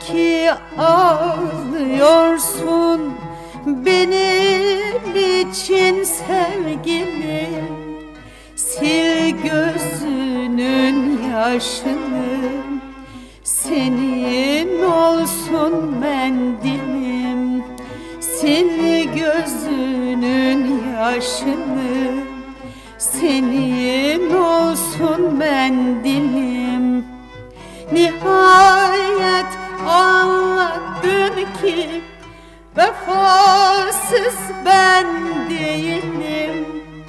ki ağlıyorsun benim için sevgilim. Sil gözünün yaşını, senin olsun mendilim. Sil gözünün yaşını, senin olsun mendilim. Nihayet anladın ki vefasız ben değilim.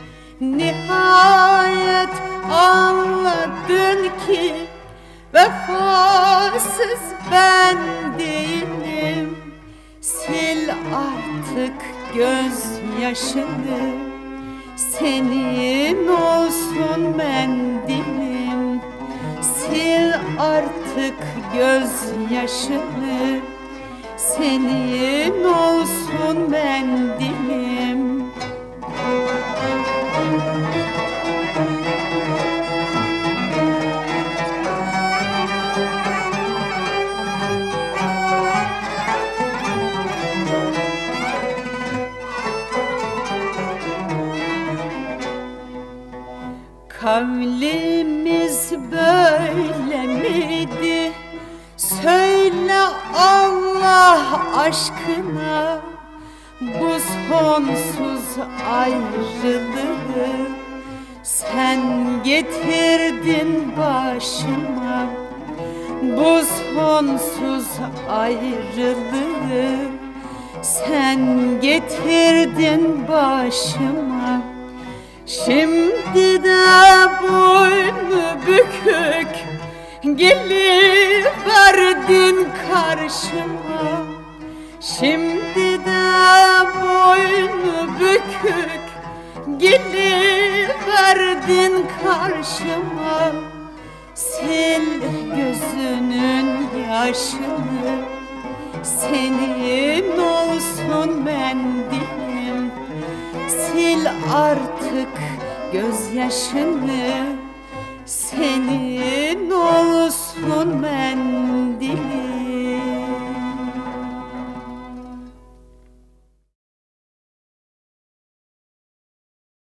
Nihayet anladın ki vefasız ben değilim. Sil artık gözyaşını, senin olsun mendilim. Sil artık gözyaşını, senin olsun mendilim. Kavlimiz böyle miydi? Söyle Allah aşkına. Bu sonsuz ayrılığı sen getirdin başıma. Bu sonsuz ayrılığı sen getirdin başıma. Şimdi de boynu bükük geliverdin karşıma. Şimdi de boynu bükük geliverdin karşıma. Sil gözünün yaşını, senin olsun mendilim. Sil artık gözyaşını, senin olsun mendilim.